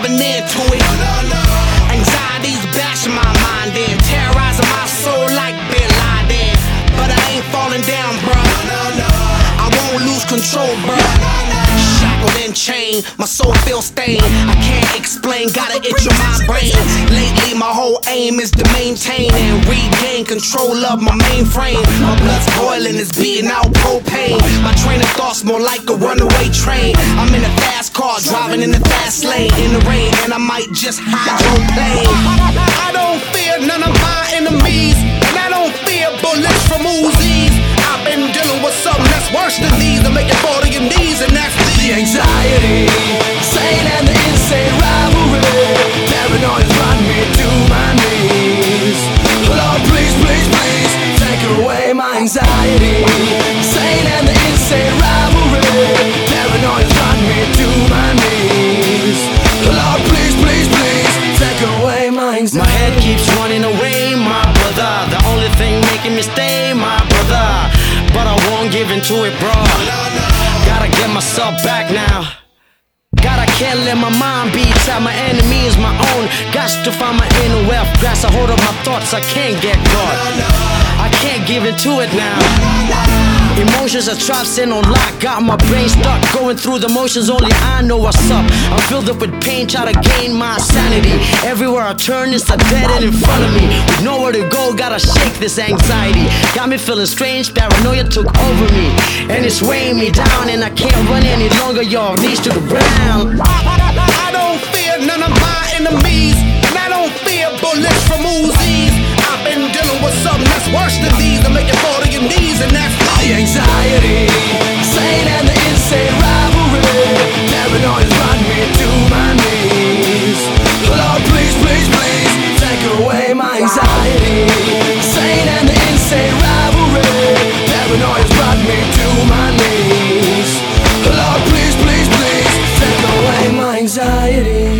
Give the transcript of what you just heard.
an end to it. Anxiety's bashing my mind in, terrorizing my soul like Bin Laden. But I ain't falling down, bruh. I won't lose control, bruh. Shackled and chained, my soul feels stained. I can't explain, got an itch on my brain. Lately my whole aim is to maintain and regain control of my mainframe. My blood's boiling, it's beating out propane. My train of thoughts more like a runaway train. I'm in a fast car, driving in the fast lane. In the rain, and I might just hydroplane. I don't fear none of my enemies, and I don't fear bullets from Uzis. I've been dealing with something that's worse than these, to make you fall to your knees, and that's the anxiety, insane and the insane rivalry. Paranoia's run me to my knees. Lord, please, please, please, take away my anxiety. Insane and the insane rivalry. Paranoia's run me to my knees. Lord, please, please, please, take away my anxiety. My head keeps running away, my brother. The only thing making me stay, my brother. But I won't give in to it, bro. Gotta get myself back now. God, I can't let my mind be tied. My enemy is my own. Got to find my inner wealth. Grasp a hold of my thoughts, I can't get caught. I can't give in to it now. Emotions are trapped in on lock. Got my brain stuck, going through the motions. Only I know what's up. I'm filled up with pain, try to gain my sanity. Everywhere I turn, it's a dead end in front of me. With nowhere to go, gotta shake this anxiety. Got me feeling strange, paranoia took over me. And it's weighing me down, and I can't run any longer, y'all. Knees to the ground. I don't fear none of my enemies, and I don't fear bullets from Uzis. I've been dealing with something that's worse than these, to make you fall to your knees, and that's the anxiety, insane and the insane rivalry. Paranoia's run me to my knees. Lord, please, please, please, take away my anxiety. Insane and the insane rivalry. Paranoia's run me to my knees. Lord, please, please, please, take away my anxiety.